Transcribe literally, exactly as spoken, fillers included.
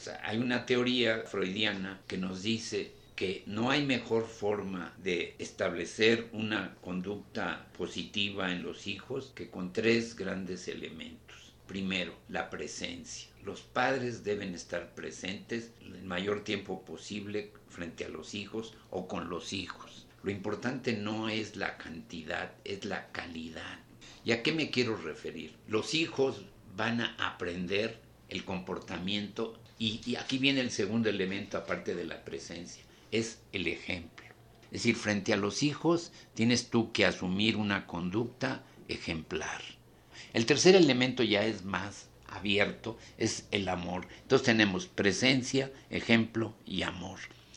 sea, hay una teoría freudiana que nos dice que no hay mejor forma de establecer una conducta positiva en los hijos que con tres grandes elementos. Primero, la presencia. Los padres deben estar presentes el mayor tiempo posible frente a los hijos o con los hijos. Lo importante no es la cantidad, es la calidad. ¿Y a qué me quiero referir? Los hijos van a aprender el comportamiento y, y aquí viene el segundo elemento aparte de la presencia, es el ejemplo. Es decir, frente a los hijos tienes tú que asumir una conducta ejemplar. El tercer elemento ya es más abierto, es el amor. Entonces tenemos presencia, ejemplo y amor.